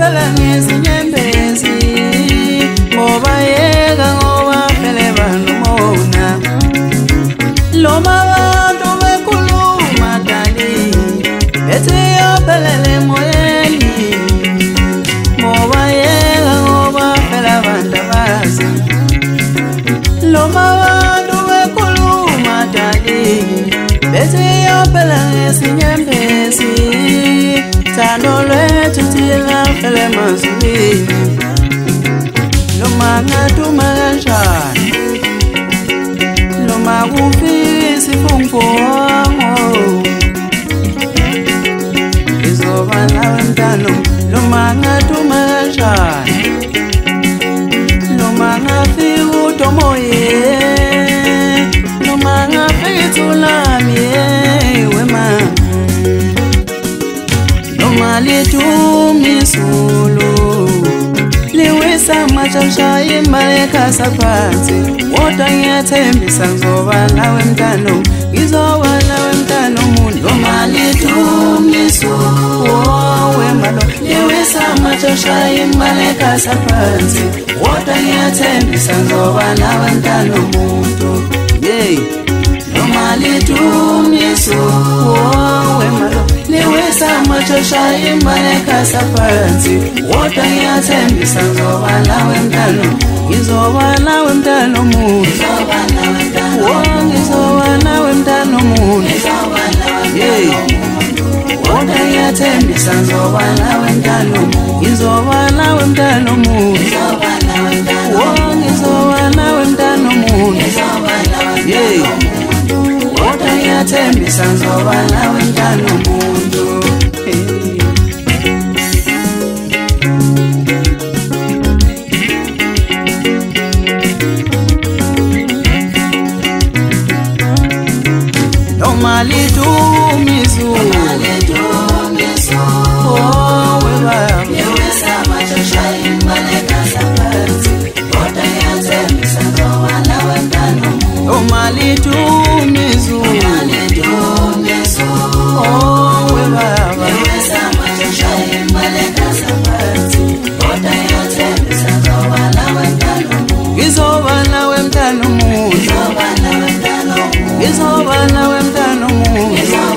phela ngezinyembezi ngoba yeka ngoba phela banomona loma bantu bekhuluma dali ethi yaphelele moyeni ngoba yeka ngoba phela bantu abazi loma bantu bekhuluma dali ethi yaphela ngezinyembezi thando lwethu thina phela emazulwini loma ngatuma kanjani loma kufika isifunfongo izoba nawe mntano loma ngatuma kanjani loma ngafika utomoye loma ngafika ithulami wema loma litumisulu liwisa machasha imali ekhasa phansi kodwa ngiyathembisa ngizoba nawe mntano ngizoba nawe mntano umuntu loma litumisulu wemalo liwisa machasha imali ekhasa phansi kodwa ngiyathembisa ngizoba nawe mntano umuntu hey loma litumisulu wemalo liwisa machasha imali ekhasa phansi kodwa ngiyathembisa ngizoba nawe mntano ngizoba nawe mntano umuntu ngizoba nawe mntano umuntu kodwa ngiyathembisa ngizoba nawe mntano ngizoba nawe mntano umuntu ngizoba nawe mntano umuntu kodwa ngiyathembisa ngizoba nawe mntano umuntu loma litumisu liwisa machasha imali ekhasa phansi kodwa ngiyathembisa ngizoba nawe mntano loma litumisu liwisa machasha imali ekhasa phansi kodwa ngiyathembisa ngizoba nawe mntano ngizoba nawe mntano umuntu ngizoba nawe mntano ngizoba nawe mntano umuntu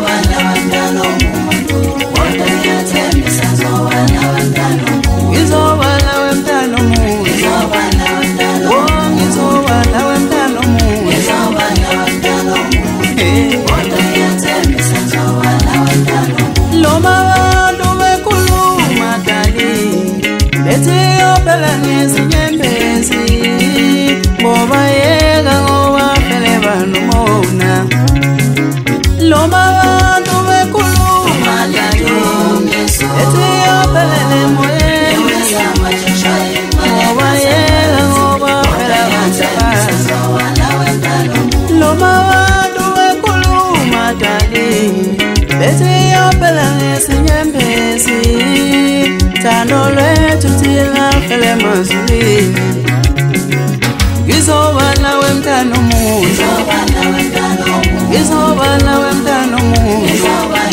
kodwa ngiyathembisa ngizoba nawe mntano ngizoba nawe mntano umuntu ngizoba nawe mntano ngizoba nawe mntano umuntu ngizoba nawe mntano kodwa ngiyathembisa ngizoba nawe mntano loma bantu bekhuluma dali bethi yaphela ngezinyembezi ngoba yeka ngoba phela banomona loma bantu bekhuluma dali bethi yaphela moyeni ngoba yeka ngoba phela bantu abazi loma bantu bekhuluma dali bethi yaphela ngezinyembezi thando lwethu thina phela emazulwini ngizoba nawe mntano umuntu ngizoba nawe mntano umuntu